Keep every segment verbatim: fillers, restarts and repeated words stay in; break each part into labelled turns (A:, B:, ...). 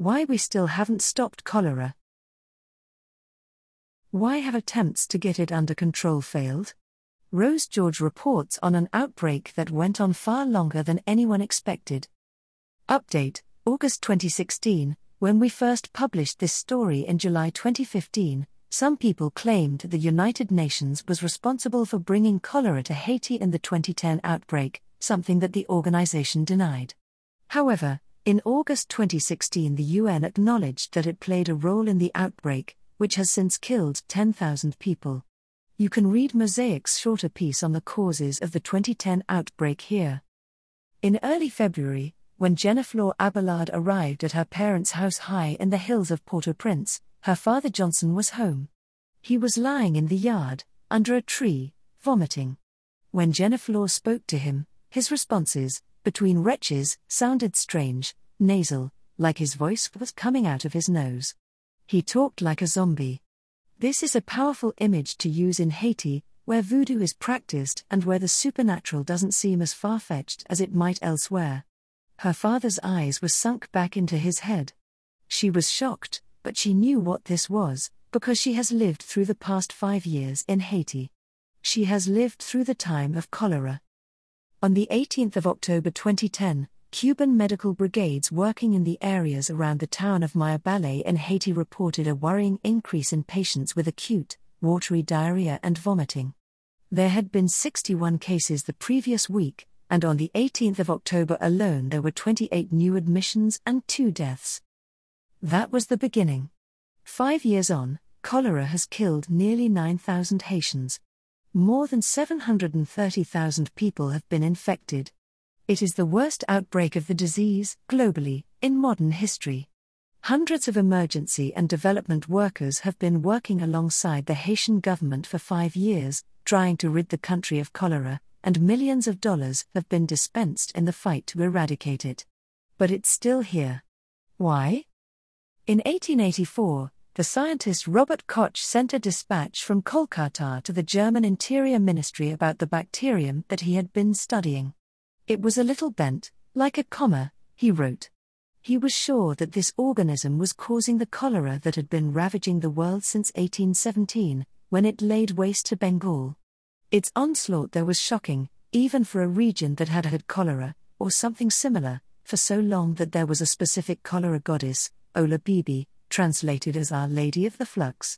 A: Why we still haven't stopped cholera. Why have attempts to get it under control failed? Rose George reports on an outbreak that went on far longer than anyone expected. Update, August twenty sixteen, when we first published this story in July twenty fifteen, some people claimed the United Nations was responsible for bringing cholera to Haiti in the twenty ten outbreak, something that the organization denied. However, in August twenty sixteen the U N acknowledged that it played a role in the outbreak, which has since killed ten thousand people. You can read Mosaic's shorter piece on the causes of the twenty ten outbreak here. In early February, when Jennifer Abelard arrived at her parents' house high in the hills of Port-au-Prince, her father Johnson was home. He was lying in the yard, under a tree, vomiting. When Jennifer spoke to him, his responses, between retches, sounded strange, nasal, like his voice was coming out of his nose. He talked like a zombie. This is a powerful image to use in Haiti, where voodoo is practiced and where the supernatural doesn't seem as far-fetched as it might elsewhere. Her father's eyes were sunk back into his head. She was shocked, but she knew what this was, because she has lived through the past five years in Haiti. She has lived through the time of cholera. On the eighteenth of October twenty ten, Cuban medical brigades working in the areas around the town of Mirebalais in Haiti reported a worrying increase in patients with acute, watery diarrhea and vomiting. There had been sixty-one cases the previous week, and on the eighteenth of October alone there were twenty-eight new admissions and two deaths. That was the beginning. Five years on, cholera has killed nearly nine thousand Haitians. More than seven hundred thirty thousand people have been infected. It is the worst outbreak of the disease, globally, in modern history. Hundreds of emergency and development workers have been working alongside the Haitian government for five years, trying to rid the country of cholera, and millions of dollars have been dispensed in the fight to eradicate it. But it's still here. Why? In eighteen eighty-four, the scientist Robert Koch sent a dispatch from Kolkata to the German Interior Ministry about the bacterium that he had been studying. It was a little bent, like a comma, he wrote. He was sure that this organism was causing the cholera that had been ravaging the world since eighteen seventeen, when it laid waste to Bengal. Its onslaught there was shocking, even for a region that had had cholera, or something similar, for so long that there was a specific cholera goddess, Ola Bibi, translated as Our Lady of the Flux.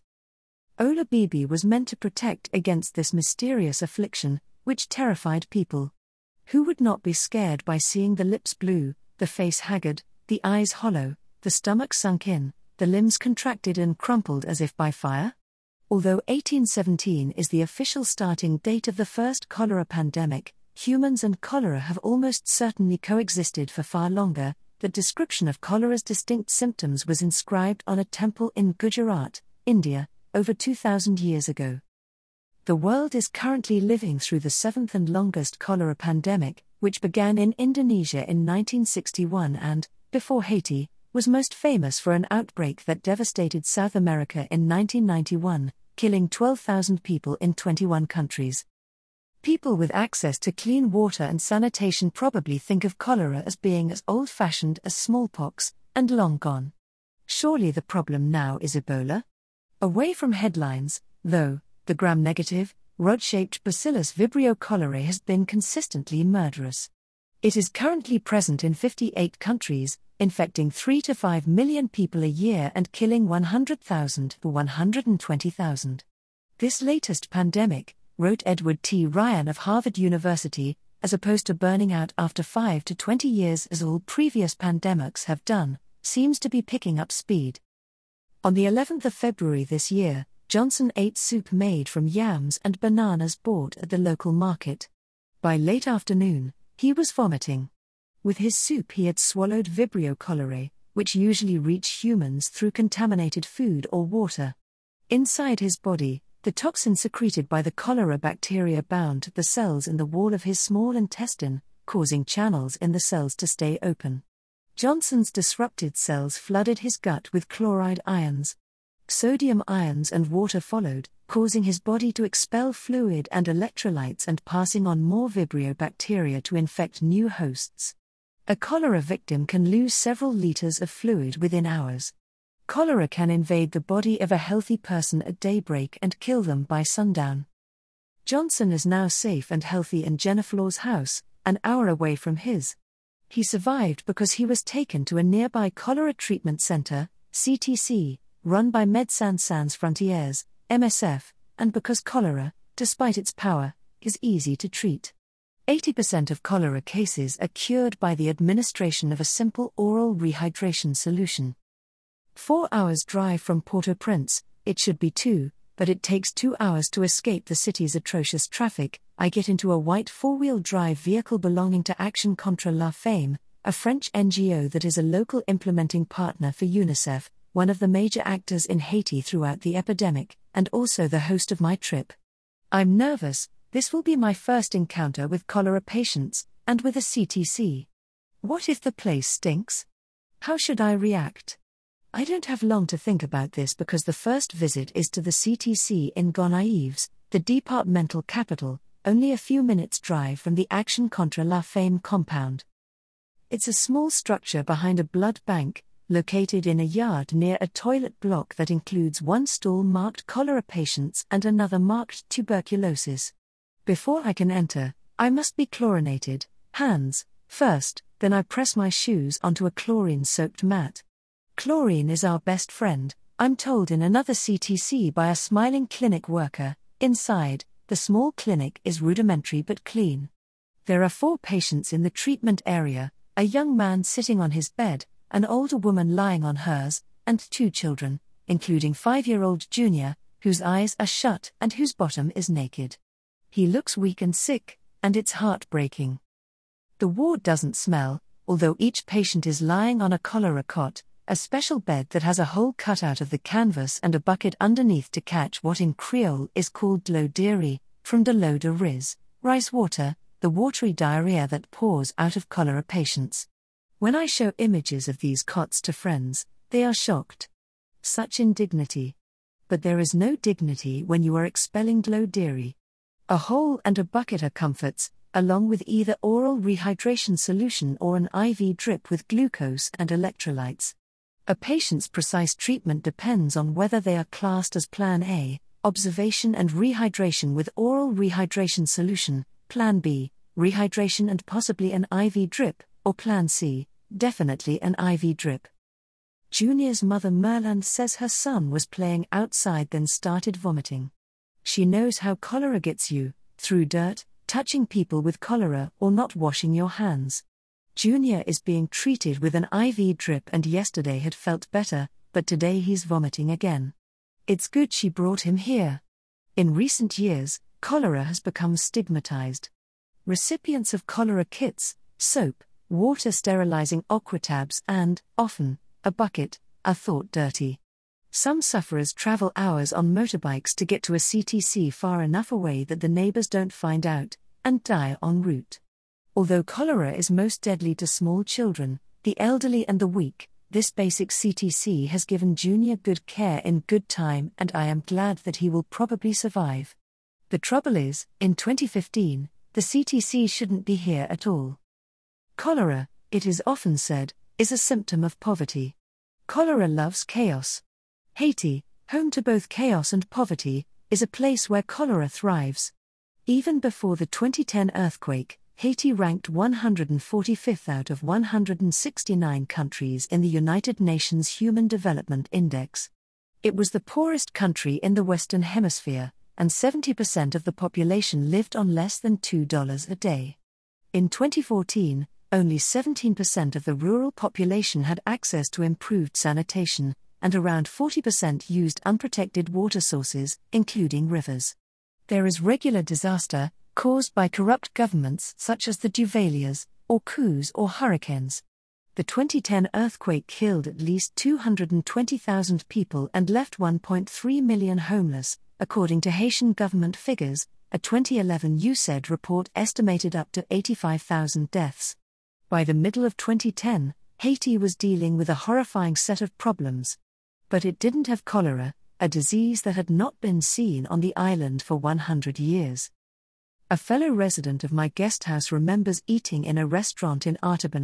A: Ola Bibi was meant to protect against this mysterious affliction, which terrified people. Who would not be scared by seeing the lips blue, the face haggard, the eyes hollow, the stomach sunk in, the limbs contracted and crumpled as if by fire? Although eighteen seventeen is the official starting date of the first cholera pandemic, humans and cholera have almost certainly coexisted for far longer. The description of cholera's distinct symptoms was inscribed on a temple in Gujarat, India, over two thousand years ago. The world is currently living through the seventh and longest cholera pandemic, which began in Indonesia in nineteen sixty-one and, before Haiti, was most famous for an outbreak that devastated South America in nineteen ninety-one, killing twelve thousand people in twenty-one countries. People with access to clean water and sanitation probably think of cholera as being as old-fashioned as smallpox, and long gone. Surely the problem now is Ebola? Away from headlines, though, the gram-negative, rod-shaped Bacillus vibrio cholerae has been consistently murderous. It is currently present in fifty-eight countries, infecting three to five million people a year and killing one hundred thousand to one hundred twenty thousand. This latest pandemic, wrote Edward T. Ryan of Harvard University, as opposed to burning out after five to twenty years as all previous pandemics have done, seems to be picking up speed. On the eleventh of February this year, Johnson ate soup made from yams and bananas bought at the local market. By late afternoon, he was vomiting. With his soup he had swallowed Vibrio cholerae, which usually reach humans through contaminated food or water. Inside his body, the toxin secreted by the cholera bacteria bound to the cells in the wall of his small intestine, causing channels in the cells to stay open. Johnson's disrupted cells flooded his gut with chloride ions. Sodium ions and water followed, causing his body to expel fluid and electrolytes and passing on more Vibrio bacteria to infect new hosts. A cholera victim can lose several liters of fluid within hours. Cholera can invade the body of a healthy person at daybreak and kill them by sundown. Johnson is now safe and healthy in Jennifer Law's house, an hour away from his. He survived because he was taken to a nearby cholera treatment center, C T C, run by Médecins Sans Frontières, M S F, and because cholera, despite its power, is easy to treat. eighty percent of cholera cases are cured by the administration of a simple oral rehydration solution. Four hours drive from Port-au-Prince, it should be two, but it takes two hours to escape the city's atrocious traffic. I get into a white four-wheel drive vehicle belonging to Action Contre la Faim, a French N G O that is a local implementing partner for UNICEF, one of the major actors in Haiti throughout the epidemic, and also the host of my trip. I'm nervous, this will be my first encounter with cholera patients, and with a C T C. What if the place stinks? How should I react? I don't have long to think about this because the first visit is to the C T C in Gonaives, the departmental capital, only a few minutes' drive from the Action Contre la Faim compound. It's a small structure behind a blood bank, located in a yard near a toilet block that includes one stall marked cholera patients and another marked tuberculosis. Before I can enter, I must be chlorinated, hands, first, then I press my shoes onto a chlorine-soaked mat. Chlorine is our best friend, I'm told in another C T C by a smiling clinic worker. Inside, the small clinic is rudimentary but clean. There are four patients in the treatment area, a young man sitting on his bed, an older woman lying on hers, and two children, including five-year-old Junior, whose eyes are shut and whose bottom is naked. He looks weak and sick, and it's heartbreaking. The ward doesn't smell, although each patient is lying on a cholera cot, a special bed that has a hole cut out of the canvas and a bucket underneath to catch what in Creole is called de l'eau de riz, from de l'eau de riz, rice water, the watery diarrhea that pours out of cholera patients. When I show images of these cots to friends, they are shocked. Such indignity. But there is no dignity when you are expelling de l'eau de riz. A hole and a bucket are comforts, along with either oral rehydration solution or an I V drip with glucose and electrolytes. A patient's precise treatment depends on whether they are classed as Plan A, observation and rehydration with oral rehydration solution, Plan B, rehydration and possibly an I V drip, or Plan C, definitely an I V drip. Junior's mother Merland says her son was playing outside then started vomiting. She knows how cholera gets you, through dirt, touching people with cholera or not washing your hands. Junior is being treated with an I V drip and yesterday had felt better, but today he's vomiting again. It's good she brought him here. In recent years, cholera has become stigmatized. Recipients of cholera kits, soap, water sterilizing aquatabs and, often, a bucket, are thought dirty. Some sufferers travel hours on motorbikes to get to a C T C far enough away that the neighbors don't find out, and die en route. Although cholera is most deadly to small children, the elderly and the weak, this basic C T C has given Junior good care in good time and I am glad that he will probably survive. The trouble is, in twenty fifteen, the C T C shouldn't be here at all. Cholera, it is often said, is a symptom of poverty. Cholera loves chaos. Haiti, home to both chaos and poverty, is a place where cholera thrives. Even before the twenty ten earthquake, Haiti ranked one hundred forty-fifth out of one hundred sixty-nine countries in the United Nations Human Development Index. It was the poorest country in the Western Hemisphere, and seventy percent of the population lived on less than two dollars a day. In twenty fourteen, only seventeen percent of the rural population had access to improved sanitation, and around forty percent used unprotected water sources, including rivers. There is regular disaster, caused by corrupt governments such as the Duvaliers, or coups or hurricanes. The twenty ten earthquake killed at least two hundred twenty thousand people and left one point three million homeless, according to Haitian government figures. A twenty eleven U S A I D report estimated up to eighty-five thousand deaths. By the middle of twenty ten, Haiti was dealing with a horrifying set of problems. But it didn't have cholera, a disease that had not been seen on the island for one hundred years. A fellow resident of my guesthouse remembers eating in a restaurant in Artibonite,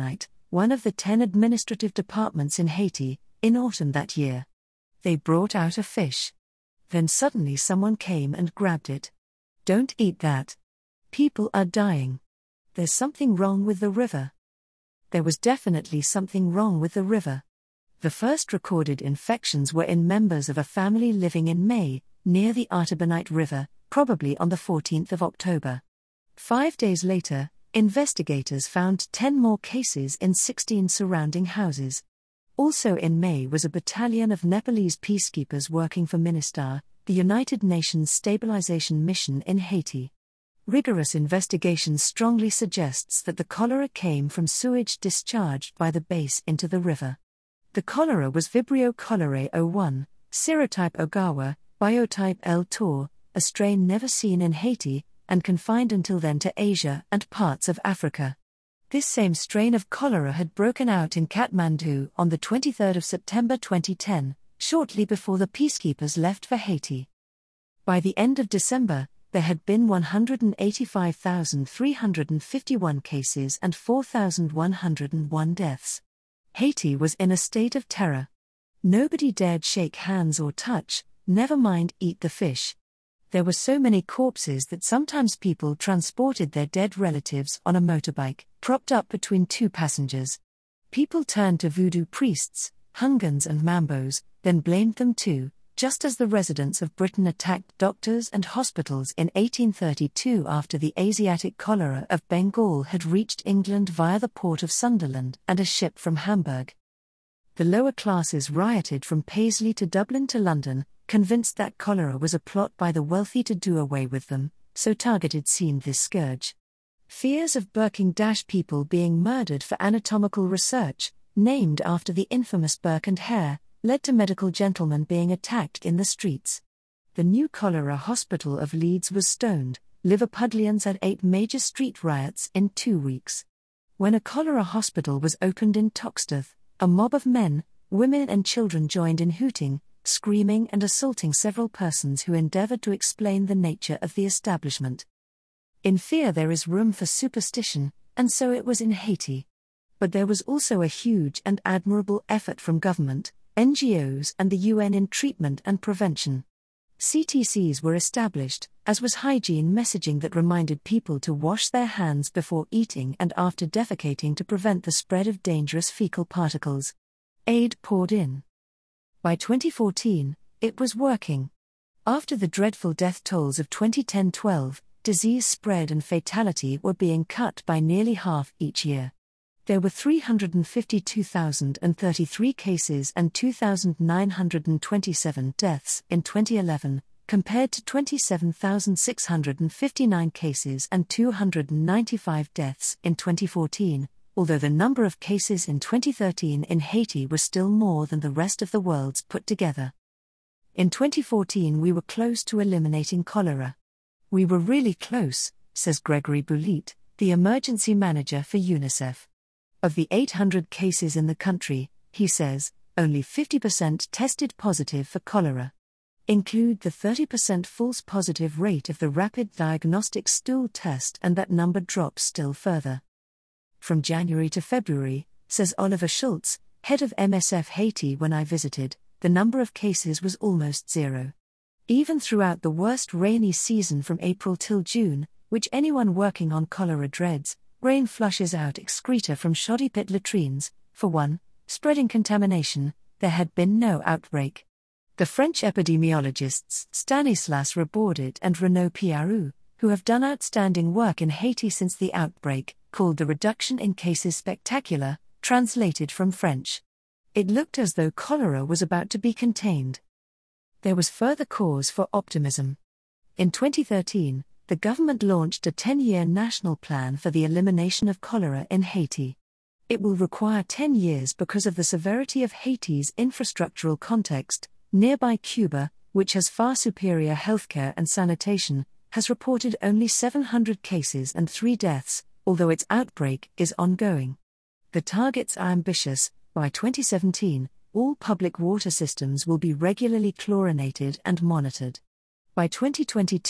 A: one of the ten administrative departments in Haiti, in autumn that year. They brought out a fish. Then suddenly someone came and grabbed it. Don't eat that. People are dying. There's something wrong with the river. There was definitely something wrong with the river. The first recorded infections were in members of a family living in May, near the Artibonite River, probably on the fourteenth of October. Five days later, investigators found ten more cases in sixteen surrounding houses. Also in May was a battalion of Nepalese peacekeepers working for MINUSTAH, the United Nations Stabilization Mission in Haiti. Rigorous investigation strongly suggests that the cholera came from sewage discharged by the base into the river. The cholera was Vibrio cholerae oh one, serotype Ogawa, biotype L. Tor, a strain never seen in Haiti, and confined until then to Asia and parts of Africa. This same strain of cholera had broken out in Kathmandu on the twenty-third of September twenty ten, shortly before the peacekeepers left for Haiti. By the end of December, there had been one hundred eighty-five thousand three hundred fifty-one cases and four thousand one hundred one deaths. Haiti was in a state of terror. Nobody dared shake hands or touch, never mind eat the fish. There were so many corpses that sometimes people transported their dead relatives on a motorbike, propped up between two passengers. People turned to voodoo priests, Hungans and Mambos, then blamed them too, just as the residents of Britain attacked doctors and hospitals in eighteen thirty-two after the Asiatic cholera of Bengal had reached England via the port of Sunderland and a ship from Hamburg. The lower classes rioted from Paisley to Dublin to London, convinced that cholera was a plot by the wealthy to do away with them, so targeted seemed this scourge. Fears of Burking Dash people being murdered for anatomical research, named after the infamous Burke and Hare, led to medical gentlemen being attacked in the streets. The new cholera hospital of Leeds was stoned. Liverpudlians had eight major street riots in two weeks. When a cholera hospital was opened in Toxteth, a mob of men, women and children joined in hooting, screaming and assaulting several persons who endeavored to explain the nature of the establishment. In fear there is room for superstition, and so it was in Haiti. But there was also a huge and admirable effort from government, N G Os and the U N in treatment and prevention. C T Cs were established, as was hygiene messaging that reminded people to wash their hands before eating and after defecating to prevent the spread of dangerous fecal particles. Aid poured in. By twenty fourteen, it was working. After the dreadful death tolls of twenty ten to twelve, disease spread and fatality were being cut by nearly half each year. There were three hundred fifty-two thousand thirty-three cases and two thousand nine hundred twenty-seven deaths in twenty eleven, compared to twenty-seven thousand six hundred fifty-nine cases and two hundred ninety-five deaths in twenty fourteen, although the number of cases in twenty thirteen in Haiti was still more than the rest of the world's put together. In twenty fourteen we were close to eliminating cholera. We were really close, says Gregory Boulit, the emergency manager for UNICEF. Of the eight hundred cases in the country, he says, only fifty percent tested positive for cholera. Include the thirty percent false positive rate of the rapid diagnostic stool test, and that number drops still further. From January to February, says Oliver Schultz, head of M S F Haiti, when I visited, the number of cases was almost zero. Even throughout the worst rainy season from April till June, which anyone working on cholera dreads, rain flushes out excreta from shoddy pit latrines. For one, spreading contamination, there had been no outbreak. The French epidemiologists Stanislas Rabaudet and Renaud Piarou, who have done outstanding work in Haiti since the outbreak, called the reduction in cases spectacular, translated from French. It looked as though cholera was about to be contained. There was further cause for optimism. In twenty thirteen, the government launched a ten-year national plan for the elimination of cholera in Haiti. It will require ten years because of the severity of Haiti's infrastructural context. Nearby Cuba, which has far superior healthcare and sanitation, has reported only seven hundred cases and three deaths, although its outbreak is ongoing. The targets are ambitious. By twenty seventeen, all public water systems will be regularly chlorinated and monitored. By twenty twenty-two,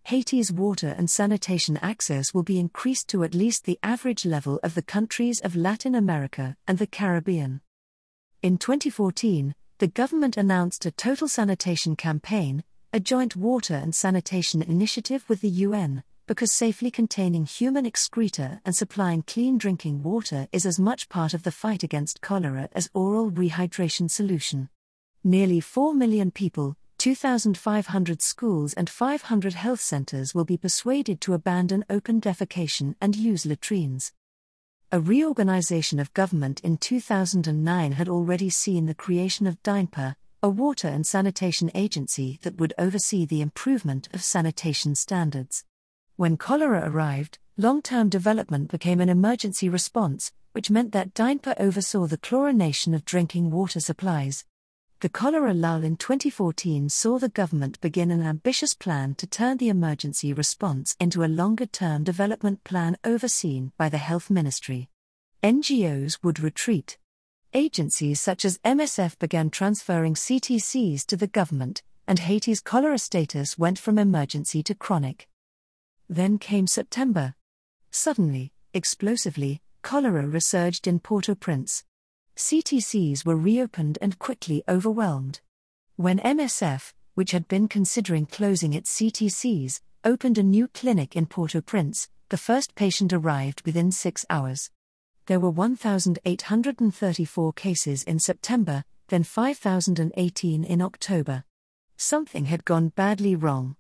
A: Haiti's water and sanitation access will be increased to at least the average level of the countries of Latin America and the Caribbean. In twenty fourteen, the government announced a total sanitation campaign, a joint water and sanitation initiative with the U N, because safely containing human excreta and supplying clean drinking water is as much part of the fight against cholera as oral rehydration solution. Nearly four million people, two thousand five hundred schools and five hundred health centers will be persuaded to abandon open defecation and use latrines. A reorganization of government in two thousand nine had already seen the creation of DYNPA, a water and sanitation agency that would oversee the improvement of sanitation standards. When cholera arrived, long-term development became an emergency response, which meant that DYNPA oversaw the chlorination of drinking water supplies. The cholera lull in twenty fourteen saw the government begin an ambitious plan to turn the emergency response into a longer-term development plan overseen by the Health Ministry. N G Os would retreat. Agencies such as M S F began transferring C T Cs to the government, and Haiti's cholera status went from emergency to chronic. Then came September. Suddenly, explosively, cholera resurged in Port-au-Prince. C T Cs were reopened and quickly overwhelmed. When M S F, which had been considering closing its C T Cs, opened a new clinic in Port-au-Prince, the first patient arrived within six hours. There were one thousand eight hundred thirty-four cases in September, then five thousand eighteen in October. Something had gone badly wrong.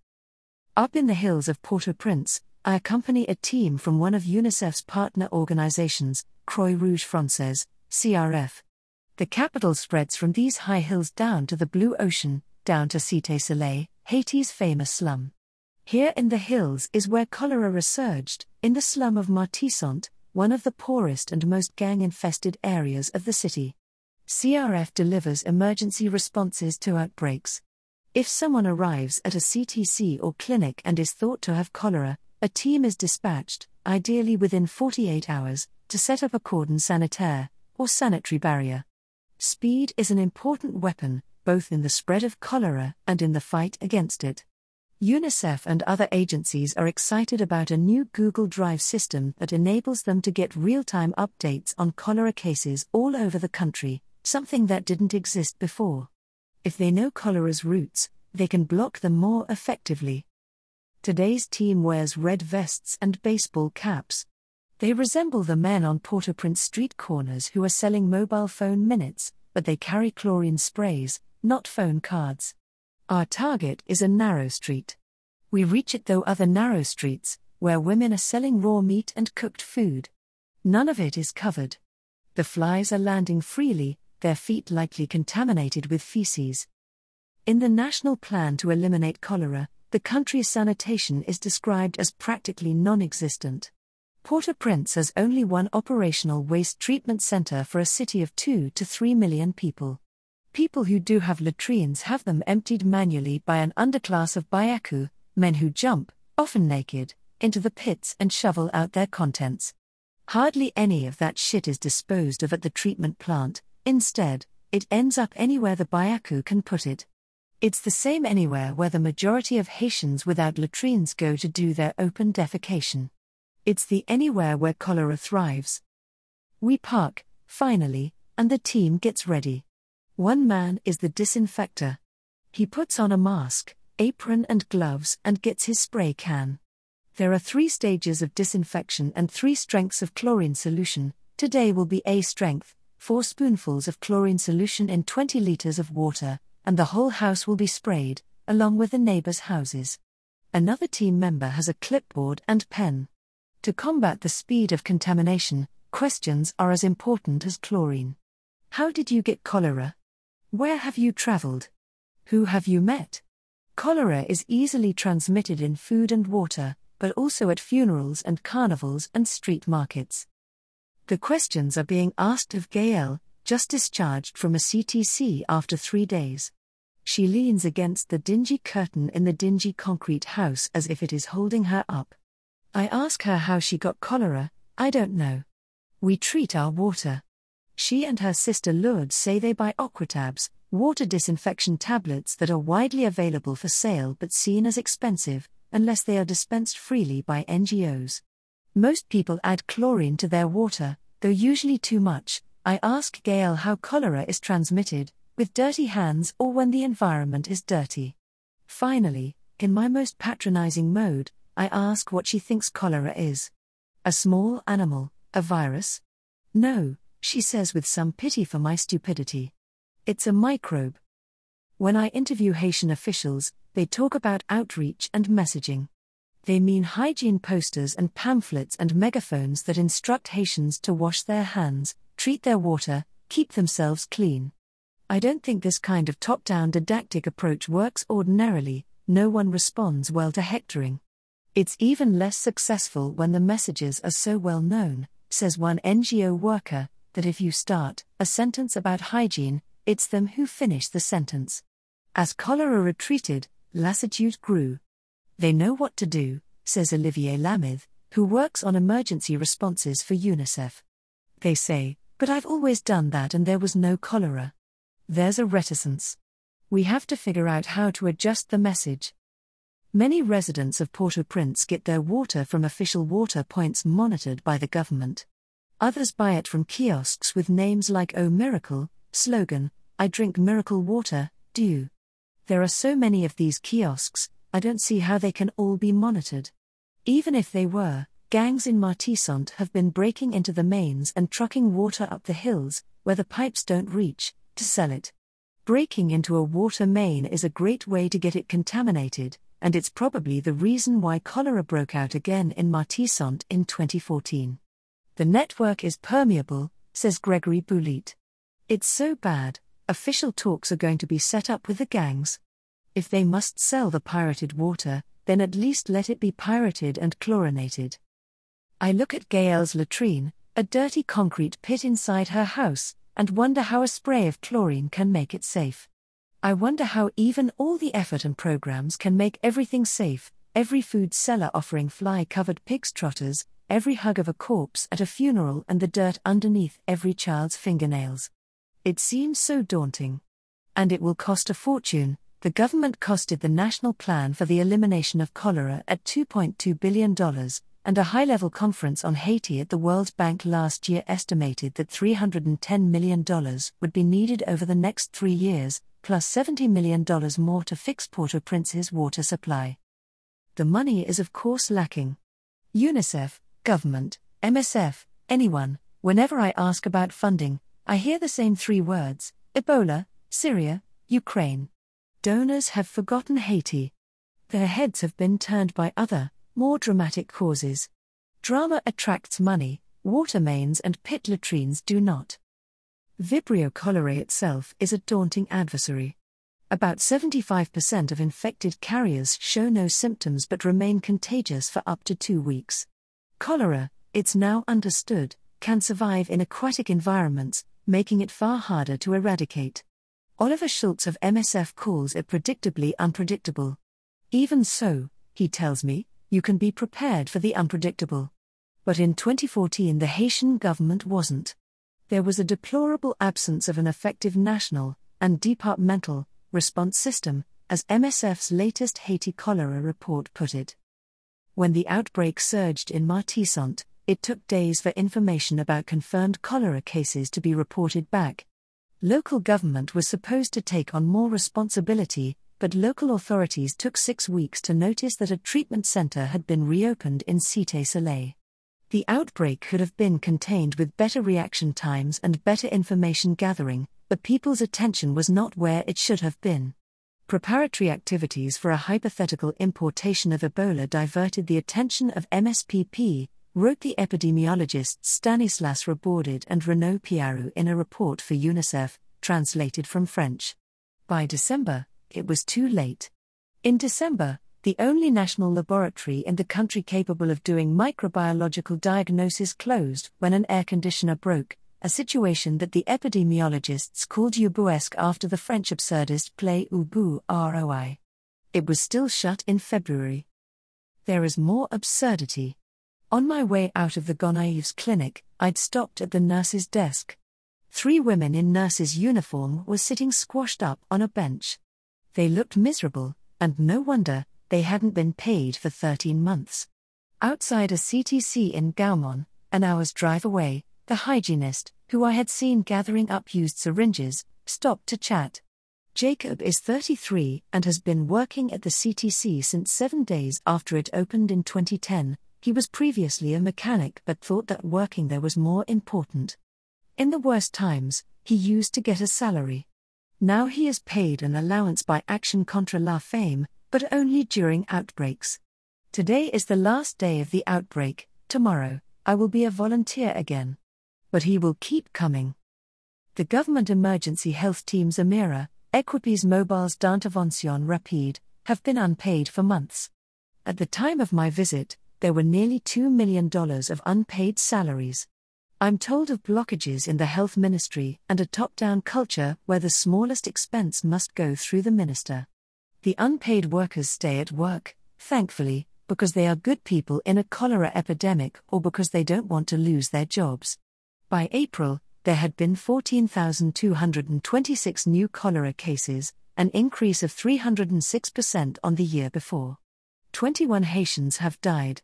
A: Up in the hills of Port-au-Prince, I accompany a team from one of UNICEF's partner organizations, Croix Rouge Française, C R F. The capital spreads from these high hills down to the blue ocean, down to Cité Soleil, Haiti's famous slum. Here in the hills is where cholera resurged, in the slum of Martissant, one of the poorest and most gang-infested areas of the city. C R F delivers emergency responses to outbreaks. If someone arrives at a C T C or clinic and is thought to have cholera, a team is dispatched, ideally within forty-eight hours, to set up a cordon sanitaire, or sanitary barrier. Speed is an important weapon, both in the spread of cholera and in the fight against it. UNICEF and other agencies are excited about a new Google Drive system that enables them to get real-time updates on cholera cases all over the country, something that didn't exist before. If they know cholera's roots, they can block them more effectively. Today's team wears red vests and baseball caps. They resemble the men on Port-au-Prince street corners who are selling mobile phone minutes, but they carry chlorine sprays, not phone cards. Our target is a narrow street. We reach it through other narrow streets, where women are selling raw meat and cooked food. None of it is covered. The flies are landing freely, their feet likely contaminated with feces. In the national plan to eliminate cholera, the country's sanitation is described as practically non-existent. Port-au-Prince has only one operational waste treatment center for a city of two to three million people. People who do have latrines have them emptied manually by an underclass of byaku, men who jump, often naked, into the pits and shovel out their contents. Hardly any of that shit is disposed of at the treatment plant, instead, it ends up anywhere the byaku can put it. It's the same anywhere where the majority of Haitians without latrines go to do their open defecation. It's the anywhere where cholera thrives. We park, finally, and the team gets ready. One man is the disinfector. He puts on a mask, apron and gloves and gets his spray can. There are three stages of disinfection and three strengths of chlorine solution. Today will be A strength, four spoonfuls of chlorine solution in twenty liters of water, and the whole house will be sprayed, along with the neighbors' houses. Another team member has a clipboard and pen. To combat the speed of contamination, questions are as important as chlorine. How did you get cholera? Where have you traveled? Who have you met? Cholera is easily transmitted in food and water, but also at funerals and carnivals and street markets. The questions are being asked of Gaëlle, just discharged from a C T C after three days. She leans against the dingy curtain in the dingy concrete house as if it is holding her up. I ask her how she got cholera. I don't know. We treat our water. She and her sister Lourdes say they buy Aquatabs, water disinfection tablets that are widely available for sale but seen as expensive, unless they are dispensed freely by N G Os. Most people add chlorine to their water, though usually too much. I ask Gail how cholera is transmitted, with dirty hands or when the environment is dirty. Finally, in my most patronizing mode, I ask what she thinks cholera is. A small animal, a virus? No, she says with some pity for my stupidity. It's a microbe. When I interview Haitian officials, they talk about outreach and messaging. They mean hygiene posters and pamphlets and megaphones that instruct Haitians to wash their hands, treat their water, keep themselves clean. I don't think this kind of top-down didactic approach works ordinarily. No one responds well to hectoring. It's even less successful when the messages are so well known, says one N G O worker, that if you start a sentence about hygiene, it's them who finish the sentence. As cholera retreated, lassitude grew. They know what to do, says Olivier Lamith, who works on emergency responses for UNICEF. They say, but I've always done that and there was no cholera. There's a reticence. We have to figure out how to adjust the message. Many residents of Port-au-Prince get their water from official water points monitored by the government. Others buy it from kiosks with names like Oh Miracle, slogan, I drink miracle water, do you? There are so many of these kiosks, I don't see how they can all be monitored. Even if they were, gangs in Martissant have been breaking into the mains and trucking water up the hills, where the pipes don't reach, to sell it. Breaking into a water main is a great way to get it contaminated, and it's probably the reason why cholera broke out again in Martissant in twenty fourteen. The network is permeable, says Gregory Boulit. It's so bad, official talks are going to be set up with the gangs. If they must sell the pirated water, then at least let it be pirated and chlorinated. I look at Gael's latrine, a dirty concrete pit inside her house, and wonder how a spray of chlorine can make it safe. I wonder how even all the effort and programs can make everything safe, every food cellar offering fly-covered pig's trotters, every hug of a corpse at a funeral and the dirt underneath every child's fingernails. It seems so daunting. And it will cost a fortune. The government costed the National Plan for the Elimination of Cholera at two point two billion dollars, and a high-level conference on Haiti at the World Bank last year estimated that three hundred ten million dollars would be needed over the next three years, plus seventy million dollars more to fix Port-au-Prince's water supply. The money is of course lacking. UNICEF, government, M S F, anyone, whenever I ask about funding, I hear the same three words: Ebola, Syria, Ukraine. Donors have forgotten Haiti. Their heads have been turned by other, more dramatic causes. Drama attracts money, water mains and pit latrines do not. Vibrio cholerae itself is a daunting adversary. About seventy-five percent of infected carriers show no symptoms but remain contagious for up to two weeks. Cholera, it's now understood, can survive in aquatic environments, making it far harder to eradicate. Oliver Schultz of M S F calls it predictably unpredictable. Even so, he tells me, you can be prepared for the unpredictable. But in twenty fourteen the Haitian government wasn't. There was a deplorable absence of an effective national and departmental response system, as M S F's latest Haiti cholera report put it. When the outbreak surged in Martissant, it took days for information about confirmed cholera cases to be reported back. Local government was supposed to take on more responsibility, but local authorities took six weeks to notice that a treatment center had been reopened in Cité Soleil. The outbreak could have been contained with better reaction times and better information gathering, but people's attention was not where it should have been. Preparatory activities for a hypothetical importation of Ebola diverted the attention of M S P P, wrote the epidemiologists Stanislas Raborded and Renaud Piarou in a report for UNICEF, translated from French. By December, it was too late. In December, the only national laboratory in the country capable of doing microbiological diagnosis closed when an air conditioner broke, a situation that the epidemiologists called ubuesque after the French absurdist play Ubu Roi. It was still shut in February. There is more absurdity. On my way out of the Gonaives clinic, I'd stopped at the nurse's desk. Three women in nurses' uniform were sitting squashed up on a bench. They looked miserable, and no wonder, they hadn't been paid for thirteen months. Outside a C T C in Gaumont, an hour's drive away, the hygienist, who I had seen gathering up used syringes, stopped to chat. Jacob is thirty-three and has been working at the C T C since seven days after it opened in twenty ten. He was previously a mechanic but thought that working there was more important. In the worst times, he used to get a salary. Now he is paid an allowance by Action Contre la Faim, but only during outbreaks. Today is the last day of the outbreak. Tomorrow, I will be a volunteer again. But he will keep coming. The government emergency health teams Amira, Equipes Mobiles d'Intervention Rapide, have been unpaid for months. At the time of my visit, there were nearly two million dollars of unpaid salaries. I'm told of blockages in the health ministry and a top-down culture where the smallest expense must go through the minister. The unpaid workers stay at work, thankfully, because they are good people in a cholera epidemic or because they don't want to lose their jobs. By April, there had been fourteen thousand two hundred twenty-six new cholera cases, an increase of three hundred six percent on the year before. twenty-one Haitians have died.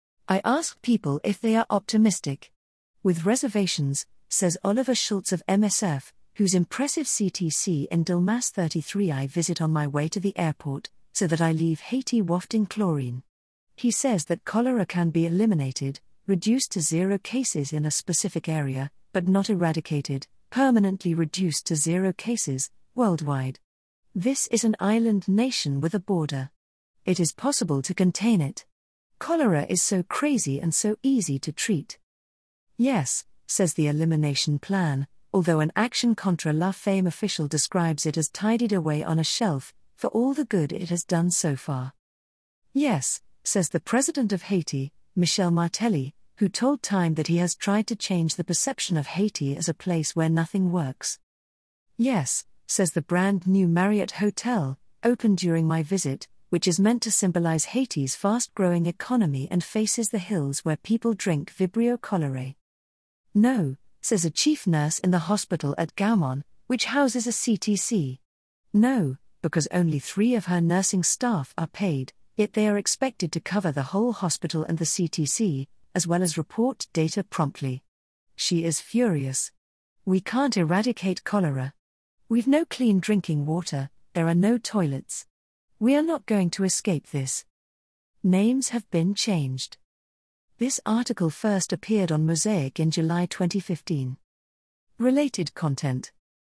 A: I asked people if they are optimistic. With reservations, says Oliver Schultz of M S F, whose impressive C T C in Delmas thirty-three I visit on my way to the airport, so that I leave Haiti wafting chlorine. He says that cholera can be eliminated, reduced to zero cases in a specific area, but not eradicated, permanently reduced to zero cases, worldwide. This is an island nation with a border. It is possible to contain it. Cholera is so crazy and so easy to treat. Yes, says the elimination plan, although an Action Contre la Faim official describes it as tidied away on a shelf, for all the good it has done so far. Yes, says the president of Haiti, Michel Martelly, who told Time that he has tried to change the perception of Haiti as a place where nothing works. Yes, says the brand new Marriott Hotel, opened during my visit, which is meant to symbolize Haiti's fast-growing economy and faces the hills where people drink Vibrio Cholerae. No, says a chief nurse in the hospital at Gaumont, which houses a C T C. No, because only three of her nursing staff are paid, yet they are expected to cover the whole hospital and the C T C, as well as report data promptly. She is furious. We can't eradicate cholera. We've no clean drinking water, there are no toilets. We are not going to escape this. Names have been changed. This article first appeared on Mosaic in July twenty fifteen. Related content.